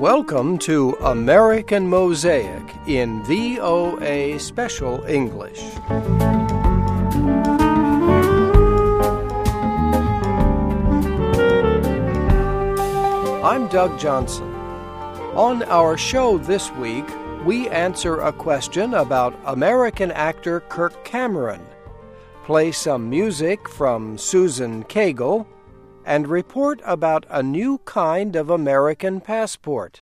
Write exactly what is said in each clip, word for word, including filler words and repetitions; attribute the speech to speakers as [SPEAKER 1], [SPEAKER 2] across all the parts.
[SPEAKER 1] Welcome to American Mosaic in V O A Special English. I'm Doug Johnson. On our show this week, we answer a question about American actor Kirk Cameron, play some music from Susan Cagle, and report about a new kind of American passport.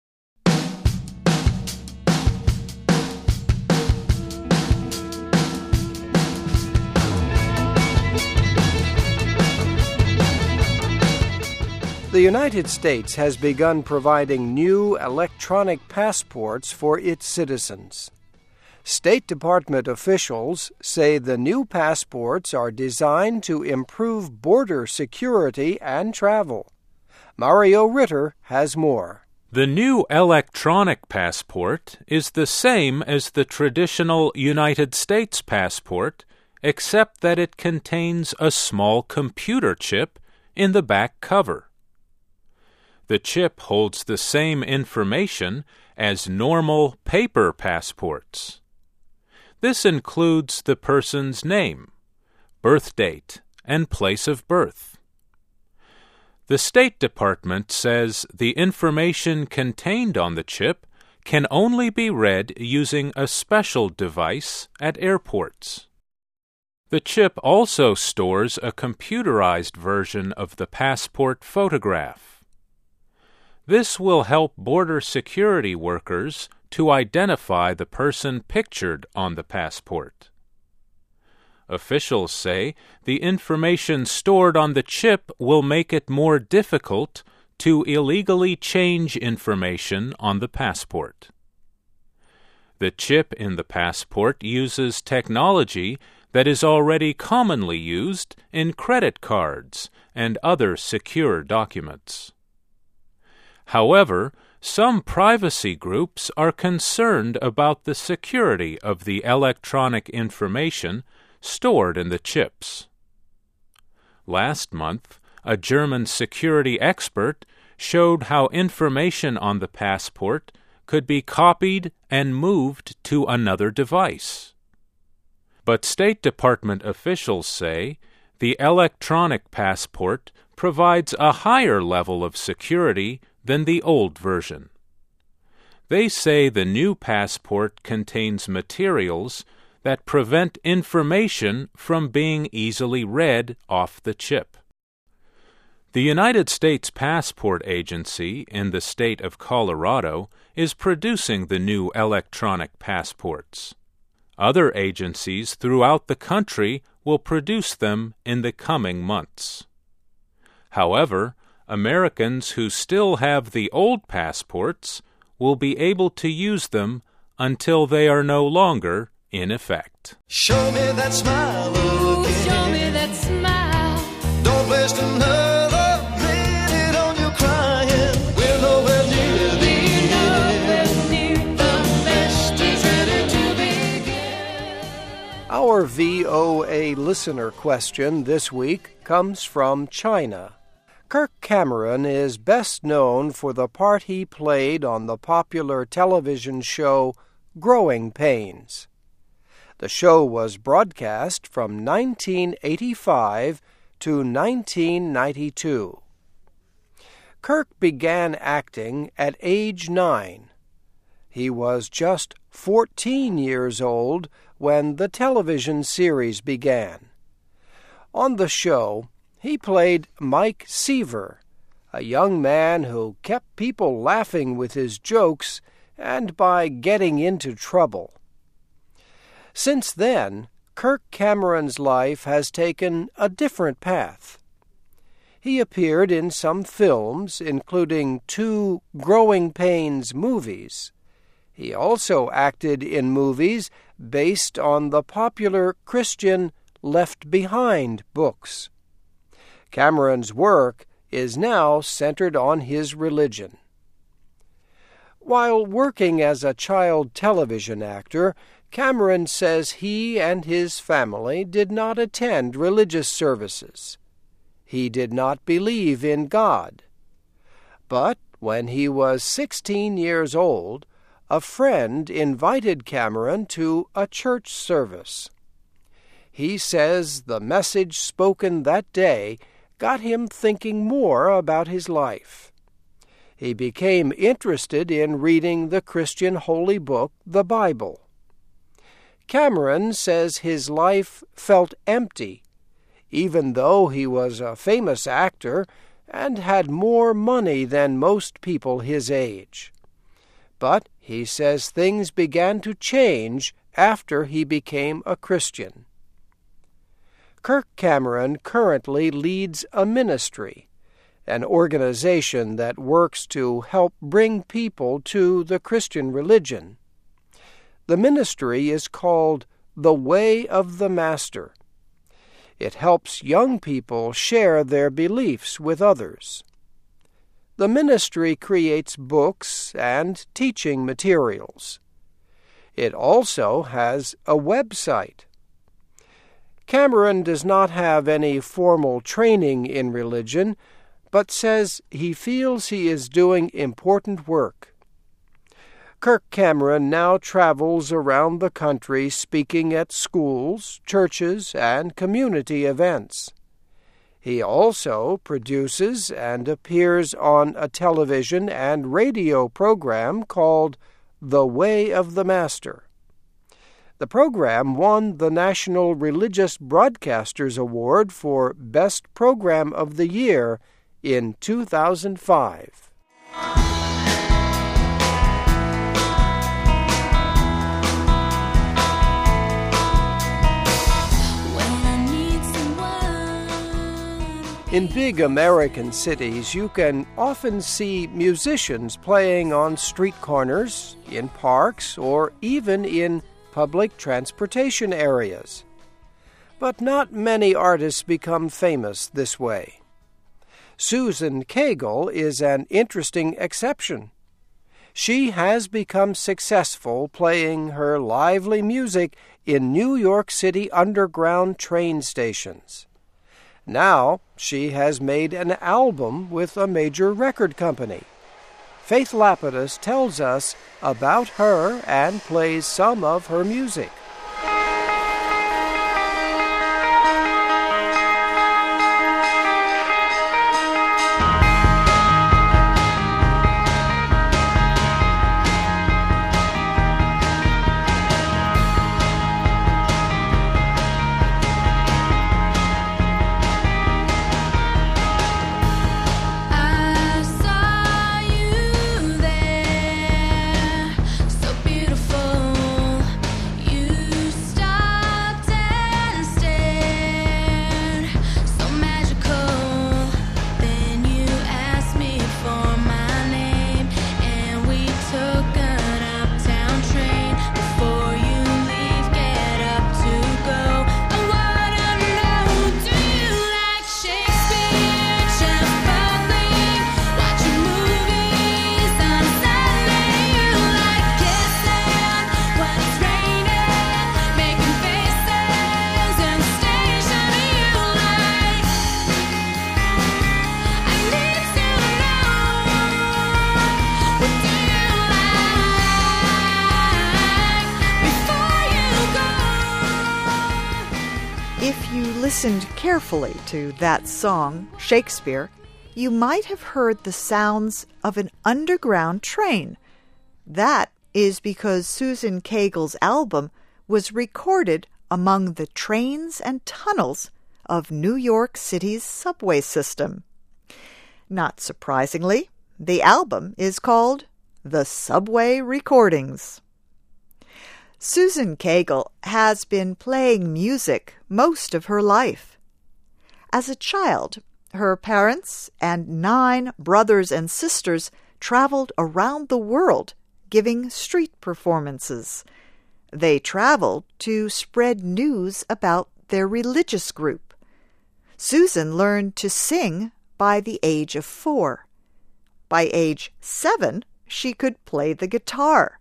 [SPEAKER 1] The United States has begun providing new electronic passports for its citizens. State Department officials say the new passports are designed to improve border security and travel. Mario Ritter has more.
[SPEAKER 2] The new electronic passport is the same as the traditional United States passport, except that it contains a small computer chip in the back cover. The chip holds the same information as normal paper passports. This includes the person's name, birth date, and place of birth. The State Department says the information contained on the chip can only be read using a special device at airports. The chip also stores a computerized version of the passport photograph. This will help border security workers to identify the person pictured on the passport. Officials say the information stored on the chip will make it more difficult to illegally change information on the passport. The chip in the passport uses technology that is already commonly used in credit cards and other secure documents. However, some privacy groups are concerned about the security of the electronic information stored in the chips. Last month, a German security expert showed how information on the passport could be copied and moved to another device. But State Department officials say the electronic passport provides a higher level of security than the old version. They say the new passport contains materials that prevent information from being easily read off the chip. The United States Passport Agency in the state of Colorado is producing the new electronic passports. Other agencies throughout the country will produce them in the coming months. However, Americans who still have the old passports will be able to use them until they are no longer in effect.
[SPEAKER 3] Show me that smile again.
[SPEAKER 4] Show me that smile.
[SPEAKER 3] Don't waste another minute on your crying. We're nowhere near the end.
[SPEAKER 4] The best is ready to begin.
[SPEAKER 1] Our V O A listener question this week comes from China. Kirk Cameron is best known for the part he played on the popular television show Growing Pains. The show was broadcast from nineteen eighty-five to nineteen ninety-two. Kirk began acting at age nine. He was just fourteen years old when the television series began. On the show, he played Mike Seaver, a young man who kept people laughing with his jokes and by getting into trouble. Since then, Kirk Cameron's life has taken a different path. He appeared in some films, including two Growing Pains movies. He also acted in movies based on the popular Christian Left Behind books. Cameron's work is now centered on his religion. While working as a child television actor, Cameron says he and his family did not attend religious services. He did not believe in God. But When he was sixteen years old, a friend invited Cameron to a church service. He says the message spoken that day got him thinking more about his life. He became interested in reading the Christian holy book, the Bible. Cameron says his life felt empty, even though he was a famous actor and had more money than most people his age. But he says things began to change after he became a Christian. Kirk Cameron currently leads a ministry, an organization that works to help bring people to the Christian religion. The ministry is called The Way of the Master. It helps young people share their beliefs with others. The ministry creates books and teaching materials. It also has a website. Cameron does not have any formal training in religion, but says he feels he is doing important work. Kirk Cameron now travels around the country speaking at schools, churches, and community events. He also produces and appears on a television and radio program called The Way of the Master. The program won the National Religious Broadcasters Award for Best Program of the Year in two thousand five. In big American cities, you can often see musicians playing on street corners, in parks, or even in public transportation areas. But not many artists become famous this way. Susan Cagle is an interesting exception. She has become successful playing her lively music in New York City underground train stations. Now she has made an album with a major record company. Faith Lapidus tells us about her and plays some of her music.
[SPEAKER 5] Listened carefully to that song, Shakespeare, you might have heard the sounds of an underground train. That is because Susan Cagle's album was recorded among the trains and tunnels of New York City's subway system. Not surprisingly, the album is called The Subway Recordings. Susan Cagle has been playing music most of her life. As a child, her parents and nine brothers and sisters traveled around the world giving street performances. They traveled to spread news about their religious group. Susan learned to sing by the age of four. By age seven, she could play the guitar.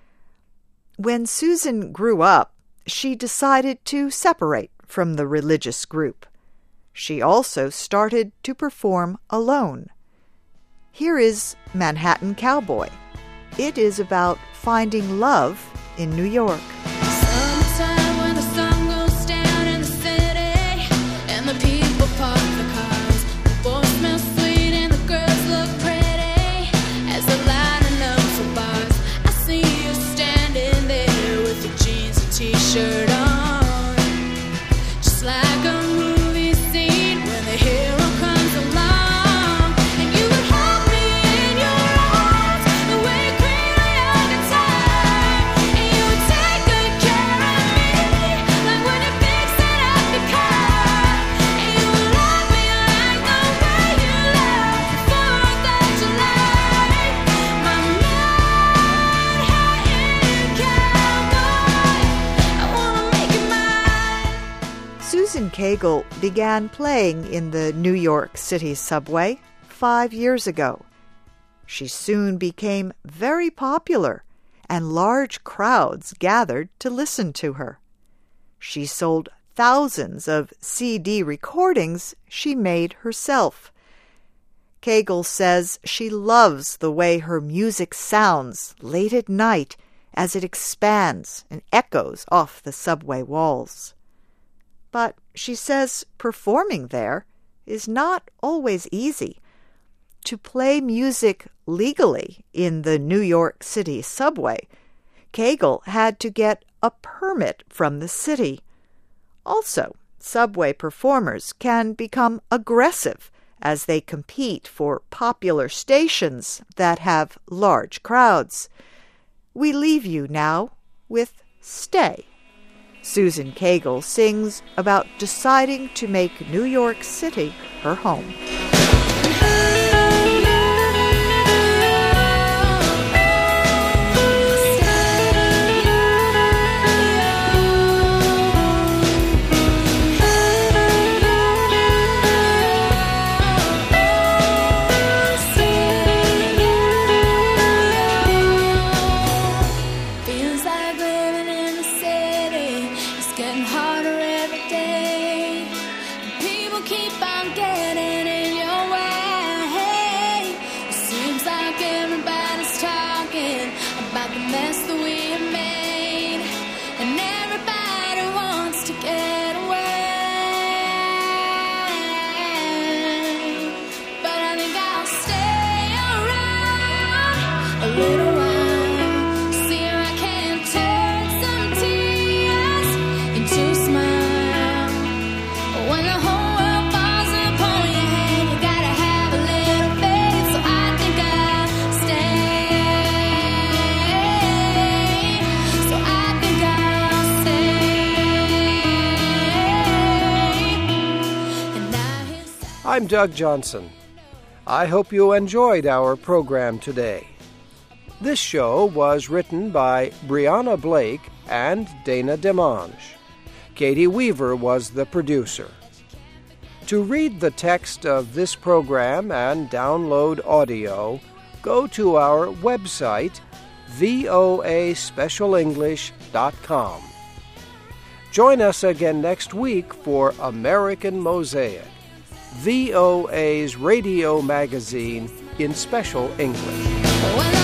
[SPEAKER 5] When Susan grew up, she decided to separate from the religious group. She also started to perform alone. Here is Manhattan Cowboy. It is about finding love in New York.
[SPEAKER 4] Summertime when the sun goes down in the city and the people park their cars. The boys smell sweet and the girls look pretty as they're lining up for bars. I see you standing there with your jeans and t-shirt on, just like a movie scene when the hero comes along. And you would hold me in your arms the way you cream a young guitar. And you would take good care of me like when you're fixing up the car. And you would love me like the way you loved the Fourth of July. My Manhattan cowboy, I wanna make you mine.
[SPEAKER 5] Susan Cagle began playing in the New York City subway five years ago. She soon became very popular, and large crowds gathered to listen to her. She sold thousands of C D recordings she made herself. Cagle says she loves the way her music sounds late at night as it expands and echoes off the subway walls. But she says performing there is not always easy. To play music legally in the New York City subway, Cagle had to get a permit from the city. Also, subway performers can become aggressive as they compete for popular stations that have large crowds. We leave you now with Stay. Susan Cagle sings about deciding to make New York City her home.
[SPEAKER 4] Feels like living in the city. It's getting harder every day. People keep on getting in your way. It seems like everybody's talking about the mess that we have made, and everybody wants to get away. But I think I'll stay around a little while. See if I can turn some tears into a smile. When the whole world falls upon your head, you gotta have a little faith. So I think I'll stay. So I think I'll stay. And now here's
[SPEAKER 1] I'm Doug Johnson. I hope you enjoyed our program today. This show was written by Brianna Blake and Dana Demange. Katie Weaver was the producer. To read the text of this program and download audio, go to our website, v o a special english dot com. Join us again next week for American Mosaic, V O A's radio magazine in special English.
[SPEAKER 4] when